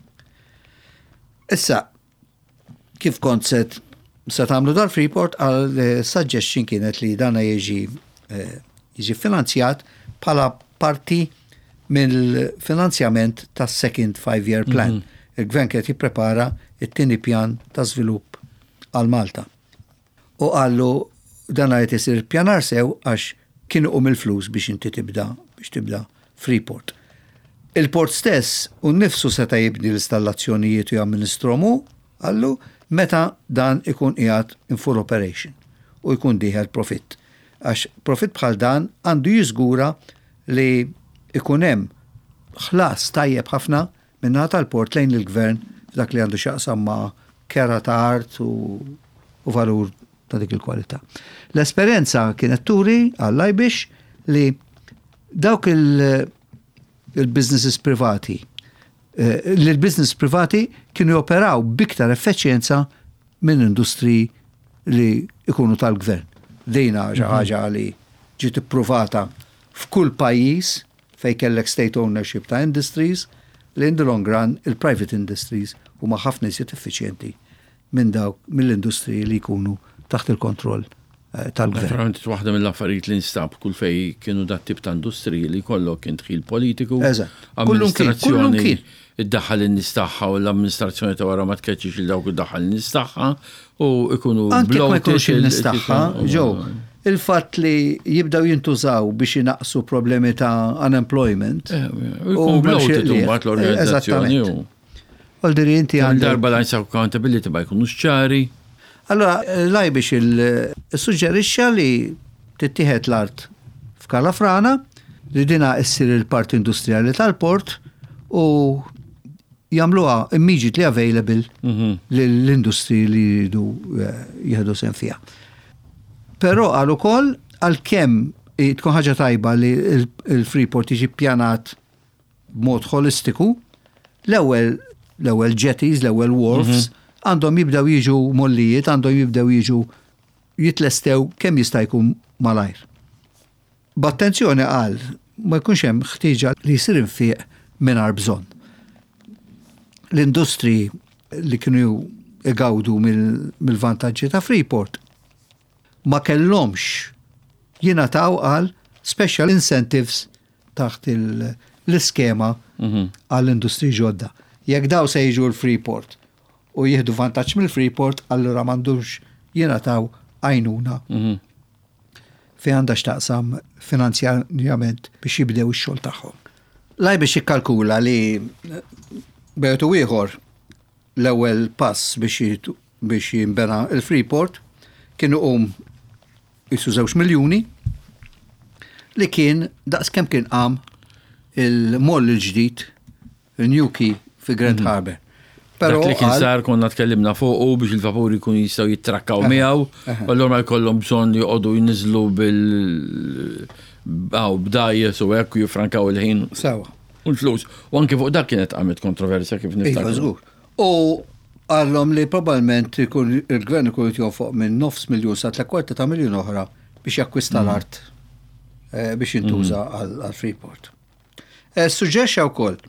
Issa, kif kont se tagħmlu dal-Freeport għal suggestion kienet li dana jiġi finanzjat bħala parti mill-finanzjament tas second 5-year plan. Il-gvern kienet jipprepara it-tieni pjan ta' żvilupp għal Malta. U għallu dana qed isir pjanar sew għax kienu il-flus biex inti tibda Freeport. Il-port stess u nnifsu seta' jibni l-installazzjonijiet u jamministromu għallu meta dan ikun qiegħed in full operation u jkun dieħel profit. Għax profit bħal dan għandu jiżgura li ikun hemm ħlas tajjeb ħafna minna tal-port lejn il-gvern dak li għandu xaqsam ma' kera ta' art u valur ta' dik il-kwalità. L-esperjenza kienet turi għall-Lajbix li dawk il-businesses privati l-business privati kienu joperaw biktar effiċjenza minn industri li ikunu tal-gvern. Dejna ħaġa li ġiet ipprovata f'kull pajjiż fejn kellek state ownership ta' industries li in the long run il-private industries huma ħafna iżjed effiċjenti minn dawk mill-industri li jkunu taħt il-kontroll tal-gvern. Naturalment waħda mill-affarijiet li nstab kull fej kienu dat tip ta' industriji li kollok kien dħil politiku, amministrazzjoni id-daħħal in-nistaħħa u l-amministrazzjoni ta' wara ma tkeċċix il dawk id-daħħal in-nistaħħa u ikunu bloated il-nistaħħa ġew il-fatt li jibdaw jintużaw biex inaqsu problemi ta' unemployment. Ikun bloated mbagħad l-organizzazzjoni. Għaldiri inti għandek darba lines of accountability ma jkunux ċari. Allora, Lajbix il-suġġerixxa li tittieħed l-art f'Kalafrana li dina issir il-part industrijali tal-port u jagħmluha immediately available lill-industri li jridu jieħdu sehem fiha. Però għal ukoll għalkemm tkun ħaġa tajba li l-Freeport jiġi ppjanat b'mod holistiku, l-ewwel jetties, l-ewwel wharfs għandhom jibdew jiġu mollijiet, għandhom jibdew jiġu jitlestew kemm jista' jkun malajr. B'attenzjoni qal ma jkunx hemm ħtieġa li jsir infieq mingħajr bżonn. L-industri li kienu igawdu mill-vantaġġi ta' Freeport ma kellhomx jingħataw għal special incentives taħt l-iskema għall-industri ġodda. Jekk daw se jiġu l-Freeport u jieħdu vantaġġ mill-Freeport, allura m'għandux jingħataw għajnuna fejn għandha x'taqsam finanzjarjament biex jibdew ix-xogħol tagħhom. Lajbix jikkalkula li bejtu ieħor l-ewwel pass biex jinbena l-Freeport kienu jisu 2 miljuni li kien daqskemm kien qam il-moll il-ġdid il-Newquay fi Grand Harbour. Dak li kien sar konna tkellimna fuq u biex il-vapuri kun jistgħu jitrakkaw miegħu, allura ma jkollhom bżonn joqogħdu jniżlu b'dajes u hekk jifrankaw il-ħin. Sawa. U l-flus. U anke fuq dak kienet għamet kontroversja kif niftakar. Iva, żgur. U għallhom li probablement il-gvern ikun jonfoq minn $500,000 sa $750 miljun oħra biex jakkwista l-art biex jintuża għal Freeport. Suġġerxa wkoll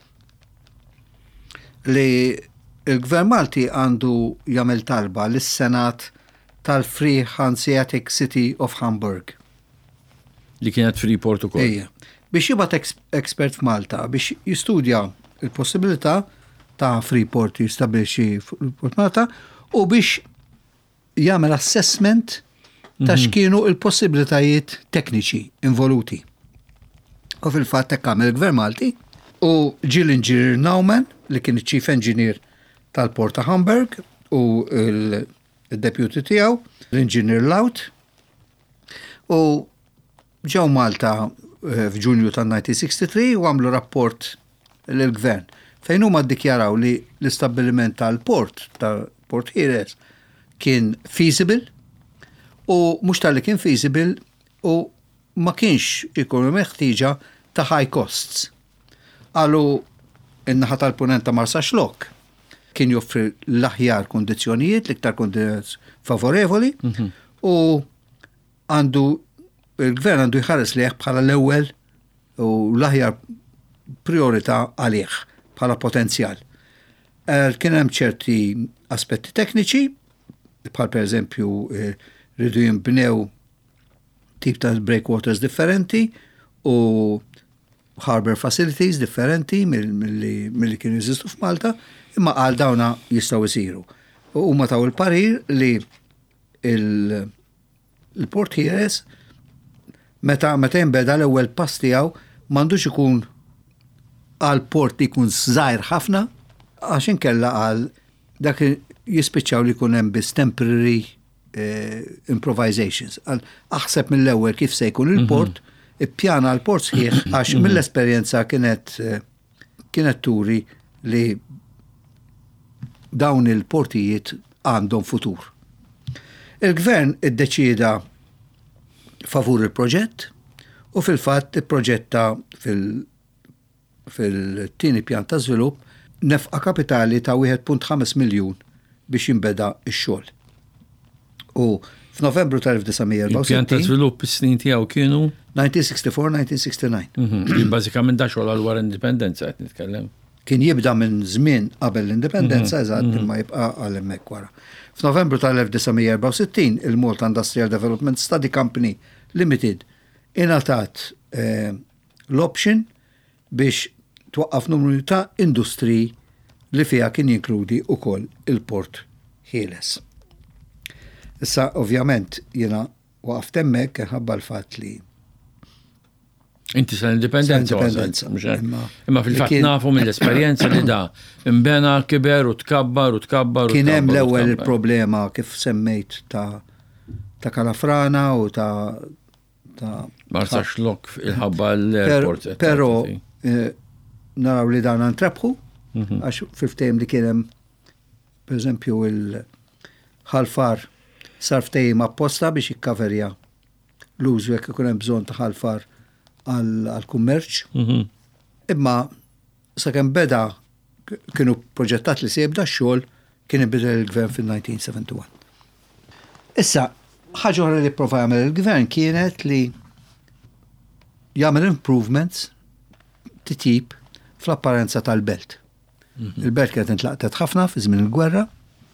li il-Gvern Malti għandu jagħmel talba lis-Senat tal-Free Hanseatic City of Hamburg. Li kienet Freeport ukoll. Ejja. Biex jibgħat expert f'Malta biex jistudja il-possibilità ta' Freeport jistabbilixxi Freeport Malta u biex jagħmel assessment ta' x'kienu il-possibilitajiet tekniċi involuti. U fil-fatt hekk għamel il-Gvern Malti u ġiel Engineer Nauman li kien Chief Engineer tal-Port ta' Hamburg u il-deputy tiegħu, l-Engineer Laut, u ġew Malta f'Ġunju tal-1963 u għamlu rapport lill-Gvern fejn huma ddikjaraw li l-istabbiliment tal-port Ħieles kien feasible u mhux tal-li kien feasible u ma kienx ikunu meħtieġa ta' high costs. Għalu in-naħa tal-punent ta' Marsa Xlok kien joffri l-aħjar kondizzjonijiet, l-iktar kondizzjonijiet favorevoli u il-Gvern għandu jħares liħ bħala l-ewwel u l-aħjar priorità għalih bħala potenzjal. Kien hemm ċerti aspetti tekniċi, bħal per eżempju rridu jinbnew tip ta' breakwaters differenti u harbor facilities differenti mill-li kienu jżistu f'Malta, imma għal dawna jistgħu jsiru. U huma taw il-parir li il-Port Ħieles meta jinbeda l-ewwel pass tiegħu m'għandux ikun għal port li jkun żgħir ħafna għax inkella għal dak jispiċċaw li jkun hemm biss temporary improvisations. Aħseb mill-ewwel kif se jkun il-port, ippjana l-port sħiħ għax mill-esperjenza kienet turi li dawn il-portijiet għandhom futur. Il-Gvern iddeċieda favur il-proġett u fil-fatt il-proġetta fil-tieni pjan ta' żvilupp nefqa kapitali ta' 1.5 miljun biex jinbeda x-xogħol. U f'Novembru tal-1964 il-pjan ta' żvilupp is-snin tiegħu kienu 1964-1969. Bażikament da xogħol għal wara indipendenza qed nitkellem. Kien jibda minn żmien qabel l-indipendenza eżatt imma jibqa' għal hemmhekk wara. F'Novembru tal-1964 il-Malta Industrial Development Study Company Limited ingħatat l-option biex twaqqaf numru ta' industri li fiha kien jinkludi wkoll il-Port Ħieles. Issa ovvjament jiena waqaft hemmhekk ħabba l-fatt li Inti sal-indipendenza. Imma fil-fatt nafu mill-esperjenza li da imbena kiber u tkabbar. Kien hemm l-ewwel il-problema kif semmejt ta' Kalafrana u ta' Marsa Xlok il-ħabba l-airport. Però naraw li dan antrebħu għax fil-ftehim li kien hemm pereżempju il-ħalfar sar ftehim apposta biex jikkaverja l-użu jekk ikun hemm bżonn ta' ħalfar għal-kummerċ. Imma sakemm beda kienu proġettat li se jibda x-xogħol kien ibida il-Gvern fil-1971. Issa, ħaġa oħra li prova jagħmel il-Gvern kienet li jagħmel improvements titjib fl-apparenza tal-belt. Il-belt kienet intlaqtet ħafna fi żmien il-gwerra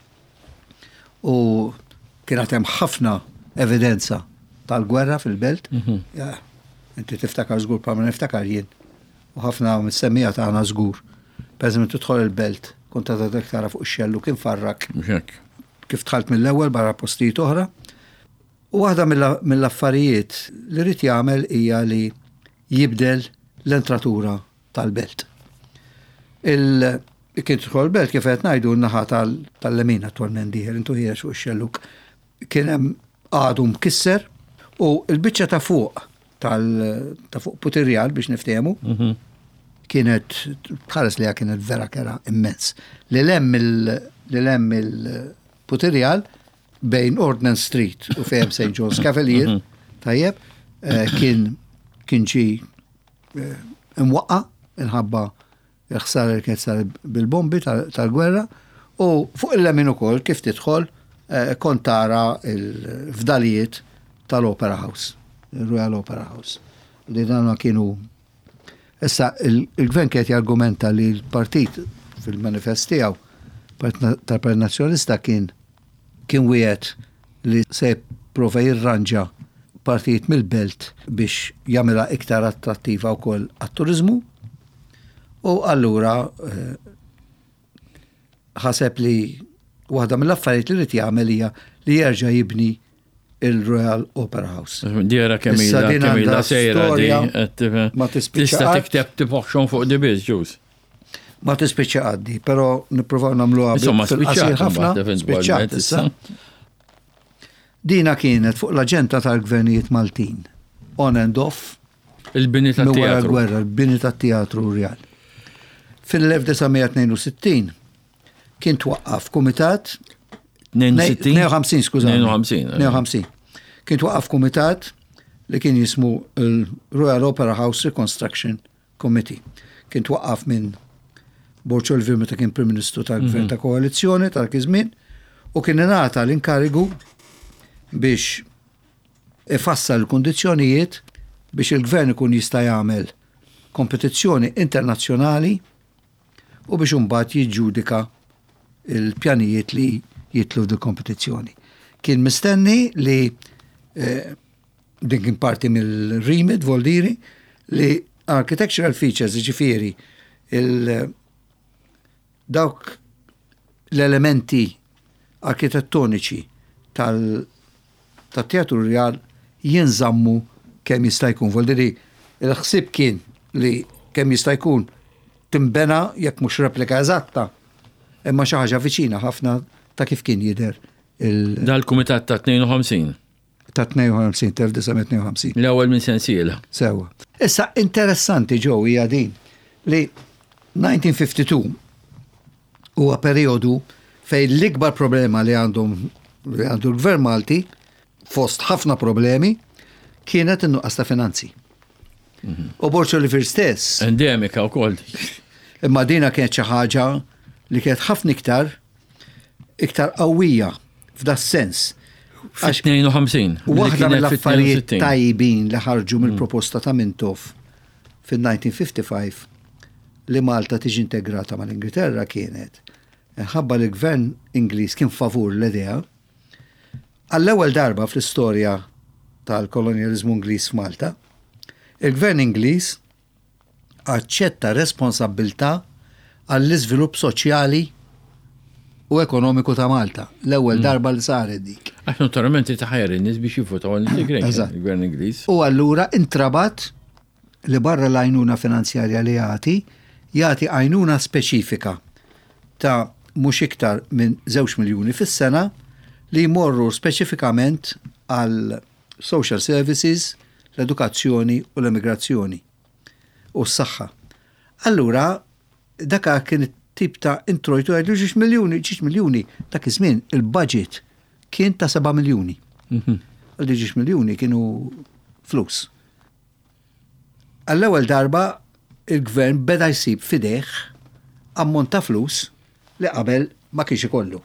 u kienet hemm ħafna evidenza tal-gwerra fil-belt. Inti tiftakar żgur pa' ma niftakar jien. U ħafna missemmija tagħna żgur. Pereżempju tidħol il-belt, kont ta' tara fuq ix-xellu kien farrak. Kif dħalt mill-ewwel barra postijiet oħra. U waħda mill-affarijiet li rrid jagħmel hija li jibdel l-entratura tal-belt. Kien tidħol il-belt kif qed ngħidu n-naħa tal-lemin attwalment dieħel intu ħiex fuq ix-xelluk. Kien hemm għadu mkisser u l-biċċa ta' fuq ta' fuq Putirjal biex niftehmu kienet tħares li kienet vera kera immens. Li lemm il-Putirjal bejn Ordnance Street u fejn St. John's Cavalier tajjeb kien kien ġi imwaqqa inħabba ħsara li kienet sar bil-bombi tal-gwerra u fuq il-lemin ukoll kif tidħol kont tara l-fdalijiet tal-Opera House, il-Royal Opera House. Li dan kienu issa il-gvern kienet jargumenta li l-partit fil-manifest tiegħu tal-Partit Nazzjonalista kien wieħed li se prova jirranġa partijiet mill-belt biex jagħmilha iktar attrattiva wkoll għat-turiżmu u allura ħaseb li waħda mill-affarijiet li rid jagħmel hija li jerġa' jibni il-Royal Opera House. Dira kemila sejra di tista' tikteb tipoħxon fuq di biss ġuż. Ma tispiċċa għaddi, però nippruvaw nagħmluha fil-qasir ħafna. Spiċċat issa. Dina kienet fuq l-aġenda tal-gvernijiet Maltin. On and off. Il-bini tat-teatru. Gwerra, il-bini tat-teatru Real. Fil-1962 kien twaqqaf kumitat 52, skużani. 52. Kien twaqqaf kumitat li kien jismu il-Royal Opera House Reconstruction Committee. Kien twaqqaf minn Borċolvi meta kien Prim Ministru tal-Gvern ta' Koalizzjoni tal-kizmin u kien ingħata l-inkarigu biex ifassal l-kundizzjonijiet biex il-Gvern ikun jista' jagħmel kompetizzjoni internazzjonali u biex imbagħad jiġġudika il-pjanijiet li jitlu d-kompetizzjoni. Kien mistenni li din kien parti mill-remit voldiri li architectural features ġifieri dawk l-elementi arkitettoniċi tal-Teatru Real jinżammu kemm jista' jkun. Voldiri il-ħsieb kien li kemm jista' jkun timbena jekk mhux replika eżatta imma xi ħaġa viċina ħafna ta' kif kien jidher dal-kumitat ta' 52. Ta' 52, 1952. L-ewwel minn sensiela. Sewa. Issa interessanti ġew hija din li 1952 huwa perjodu fejn l-ikbar problema li għandu l-Gvern Malti fost ħafna problemi kienet in-nuqqas ta' finanzi. U Borċolivir stess. Endemika wkoll. Imma dina kienet xi ħaġa li kienet ħafna iktar qawwija f'da sens. 52. Waħda mill-affarijiet tajbin li ħarġu mill-proposta ta' Mintoff fin-1955 li Malta tiġi integrata mal-Ingilterra kienet ħabba li l-Gvern Ingliż kien favur l-idea għall-ewwel darba fl-istorja tal-kolonjaliżmu Ingliż f'Malta, il-Gvern Ingliż aċċetta responsabbiltà għall-iżvilupp soċjali u ekonomiku ta' Malta. L-ewwel darba li saret dik. Għax naturalment taħajjar in-nies biex jivvotaw għall-integration il-Gvern Ingliż. U allura intrabat li barra l-għajnuna finanzjarja li jagħti għajnuna speċifika ta' mhux iktar minn 2 miljuni fis-sena li jmorru speċifikament għal social services, l-edukazzjoni u l-immigrazzjoni u s-saħħa. Allura dak kien tip ta' introjtu għadlu 6 miljuni, dak iż-żmien il-budget kien ta' 7 miljuni. Għadlu 6 miljuni kienu flus. Għall-ewwel darba il-Gvern beda jsib fideħ ammont ta' flus li qabel ma kienx ikollu.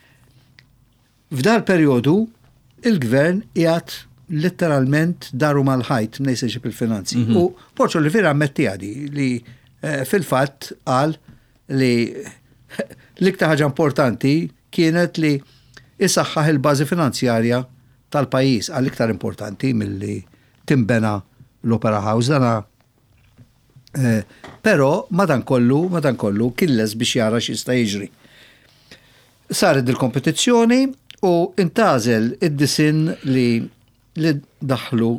F'dal perjodu il-Gvern qiegħed letteralment daru mal-ħajt mnejseġib il-finanzi. U Borċolivir ammetti għadi li fil-fatt qal li l-iktar ħaġa importanti kienet li isaħħaħ il-bażi finanzjarja tal-pajjiż għall-iktar importanti milli timbena l-Opera House dana. Però madankollu killes biex jara x'jista' jiġri. Saret il-kompetizzjoni u intażel id-disin li daħlu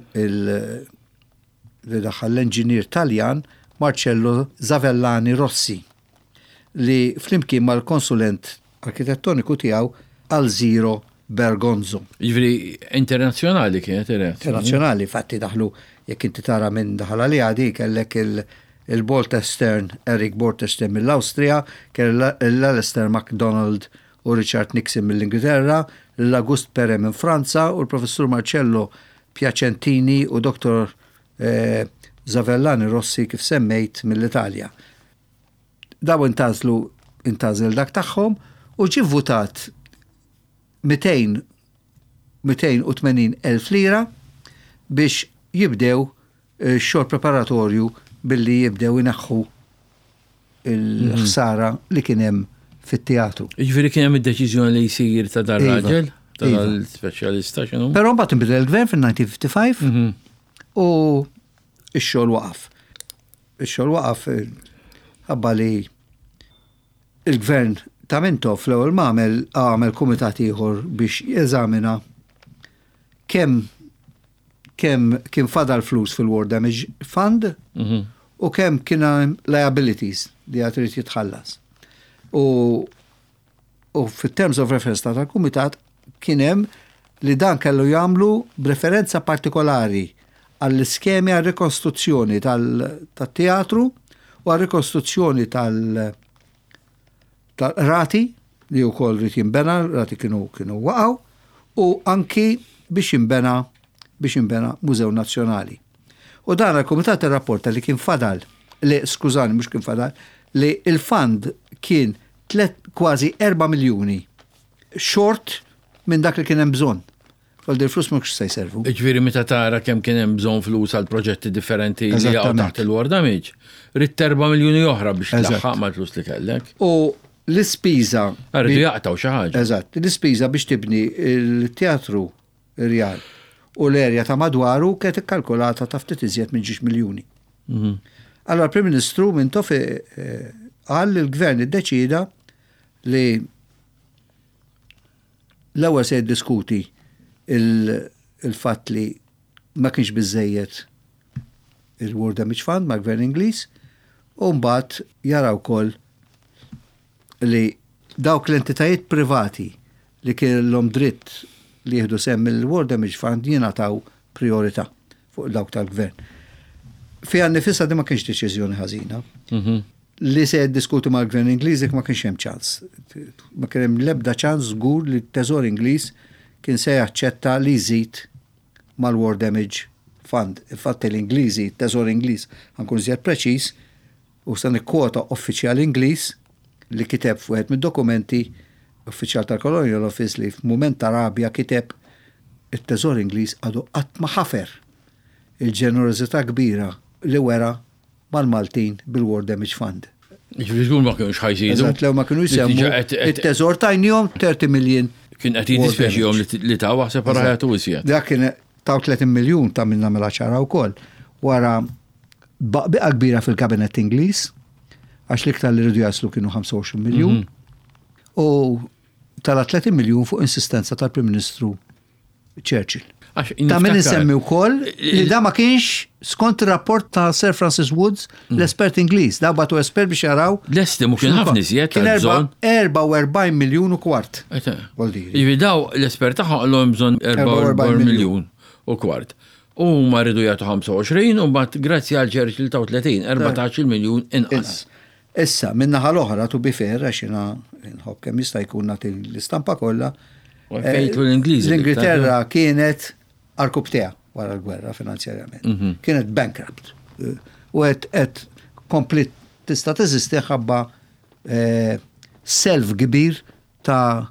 li daħal l-inġinier Taljan Marcello Zavellani Rossi li flimkien mal-konsulent arkitettoniku tiegħu Alziro Bergonzo. Jiġri internazzjonali kienet internazzjonali, fatti daħlu jekk inti tara minn daħal li għadi kellek il-Boltestern, Eric Boltestern mill-Awstrija, kell l-Alistair MacDonald u Richard Nixon mill-Ingilterra, l-August Pere minn Franza u l-professur Marcello Piacentini u Dr. Zavellani Rossi kif semmejt mill-Italja. Daw intażel dak tagħhom u ġie votat 280,000 lira biex jibdew xogħol preparatorju billi jibdew inaħħu il-ħsara li kien hemm fit-teatru. Jiġifieri kien hemm id-deċiżjoni li jsir ta' dar raġel tal-speċjalista x'inhu? Però mbagħad inbidel il-gvern fil-1955 u x-xogħol waqaf. Ix-xogħol waqaf ħabba li il-gvern ta' Mintoff l-ewwel għamel kumitat ieħor biex jeżamina kemm kien fadal flus fil-War Damage Fund u kemm kien hemm liabilities li għad irid jitħallas. U fit-terms of reference tal-kumitat kien hemm li dan kellu jagħmlu b'referenza partikolari għall-iskemi għal-rikostruzzjoni tal-teatru u għal-rikostruzzjoni tal-rati li wkoll rid jinbena, rati kienu waqgħu u anki biex jinbena Mużew Nazzjonali. U dan il-Kumitat irrapporta li kien fadal, mhux kien fadal, li il-fund kien kważi 4 miljuni short minn dak li kien hemm bżonn. Għal il-flus mhux se jservu. Ġifieri meta tara kemm kien hemm bżonn flus għal proġetti differenti li jaqgħu taħt il-War Damage, rid 4 miljuni oħra biex tlaħħaq mal-flus li kellek. U l-ispiża rridu jaqtaw xi ħaġa. Eżatt, l-ispiża biex tibni il-Teatru Rjal u l-erja ta' madwaru kienet ikkalkulata ta' ftit iżjed minn 6 miljuni. Allora l-Prim Ministru Mintoff qal il-Gvern iddeċida li l-ewwel se jiddiskuti il-fatt li ma kienx biżejjed il-War Damage Fund ma' Gvern Ingliż u mbagħad jaraw wkoll li dawk l-entitajiet privati li kellhom dritt li jieħdu semm il-War Damage Fund jingħataw priorità fuq dawk tal-Gvern. Fiha nnifisha di ma kienx deċiżjoni ħażina. Li se jiddiskuti mal-Gvern Ingliż ma kienx hemm ċans. Ma kien hemm l-ebda ċans żgur li t-Teżor Ingliż kien se jaċċetta li jżid mal-War Damage Fund. Infatti l-Ingliżi, t-Teżor Ingliż ħankun żjed preċiż u se nikkwota uffiċjal Ingliż li kiteb fuq mid-dokumenti uffiċjal tal-Colonial Office li f'mument ta' rabja kiteb it-Teżor Ingliż għadu qatt ma ħafer il-ġenerożità kbira li wera mal-Maltin bil-War Damage Fund. Ġifieri ma kienux ħajżidu. Eżatt lew ma kienu jsemmu it-Teżor tajnihom 30 miljun. Kien qed jiddispjaċihom li taw waħseb ħajatu wisjed. Dak kien taw 30 miljun ta' minna mela ċara wkoll wara biqa kbira fil-Kabinet Ingliż għax l-iktar li rridu jaslu kienu 25 miljun u tala 30 miljun fuq insistenza tal-Prim Ministru Churchill. Ta' min insemmi wkoll li da ma kienx skont ir-rapport ta' Sir Francis Woods l-espert Ingliż, da batu espert biex jaraw. L-estimu kien ħafna iżjed kien 44 miljun u kwart. Jivi daw l-espert tagħha qallhom bżonn 44 miljun u kwart. U ma rridu jagħtu 25 u mbagħad grazzi għal Churchill taw 30, 14 miljun inqas. Issa, minnaħa l-oħra tu bifer, għax jina nħobb kemm jista' jkun nagħti l-istampa kollha. L-Ingilterra kienet arkubteha wara l-gwerra finanzjarjament. Kienet bankrupt. U qed komplit tista' teżisti ħabba self kbir ta'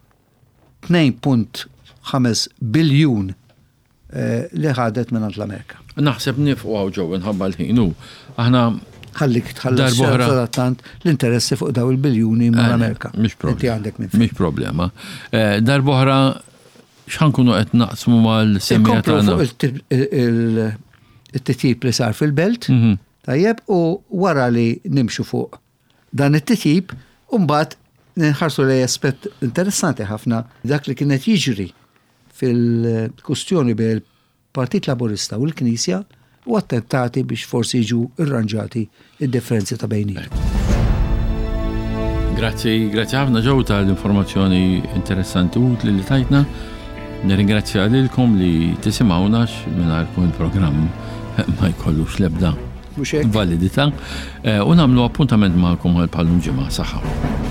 2.5 biljun li ħadet minn l-Amerika. Naħseb nifqgħu ġew inħabba l-ħin aħna ħallik tħallas l-interessi fuq daw il-biljuni mal-Amerika. Mhix problema. Darb'oħra x'ħankunu qed naqsmu mal-semmija tagħna. Il-titjib li sar fil-belt, tajjeb, u wara li nimxu fuq dan it-titjib, u mbagħad nħarsu li aspett interessanti ħafna dak li kienet jiġri fil-kustjoni bejn il-Partit Laburista u l-Knisja u attentati biex forsi jiġu irranġati id-differenzi ta' bejniet. Grazzi ħafna ġew tal-informazzjoni interessanti utli li tajtna. Nirringrazzja lilkom li tisimgħunax mingħajr il-programm ma jkollux l-ebda validità u nagħmlu appuntament magħkom għal bħal ġimgħa saħħa.